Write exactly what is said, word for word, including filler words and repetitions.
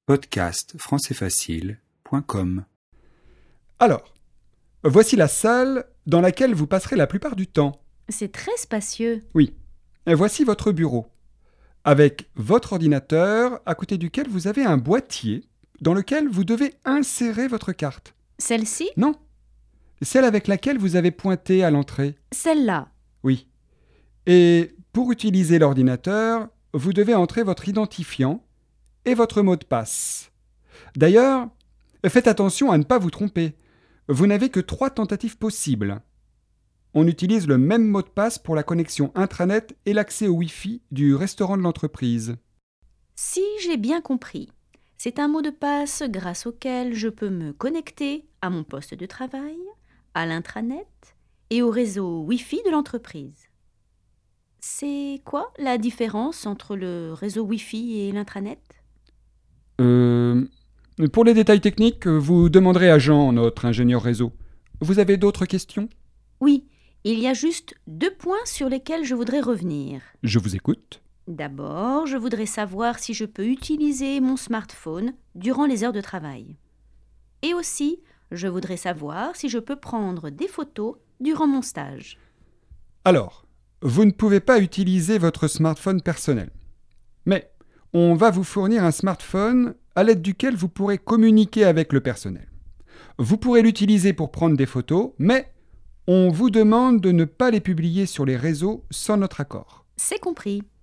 podcast français facile point com. Alors, voici la salle dans laquelle vous passerez la plupart du temps. C'est très spacieux. Oui. Et voici votre bureau, avec votre ordinateur à côté duquel vous avez un boîtier dans lequel vous devez insérer votre carte. Celle-ci? Non, celle avec laquelle vous avez pointé à l'entrée. Celle-là. Oui. Et pour utiliser l'ordinateur, vous devez entrer votre identifiant et votre mot de passe. D'ailleurs, faites attention à ne pas vous tromper. Vous n'avez que trois tentatives possibles. On utilise le même mot de passe pour la connexion intranet et l'accès au Wi-Fi du restaurant de l'entreprise. Si j'ai bien compris, c'est un mot de passe grâce auquel je peux me connecter à mon poste de travail, à l'intranet et au réseau Wi-Fi de l'entreprise. C'est quoi la différence entre le réseau Wi-Fi et l'intranet? Euh, pour les détails techniques, vous demanderez à Jean, notre ingénieur réseau. Vous avez d'autres questions ? Oui, il y a juste deux points sur lesquels je voudrais revenir. Je vous écoute. D'abord, je voudrais savoir si je peux utiliser mon smartphone durant les heures de travail. Et aussi, je voudrais savoir si je peux prendre des photos durant mon stage. Alors, vous ne pouvez pas utiliser votre smartphone personnel. Mais on va vous fournir un smartphone à l'aide duquel vous pourrez communiquer avec le personnel. Vous pourrez l'utiliser pour prendre des photos, mais on vous demande de ne pas les publier sur les réseaux sans notre accord. C'est compris.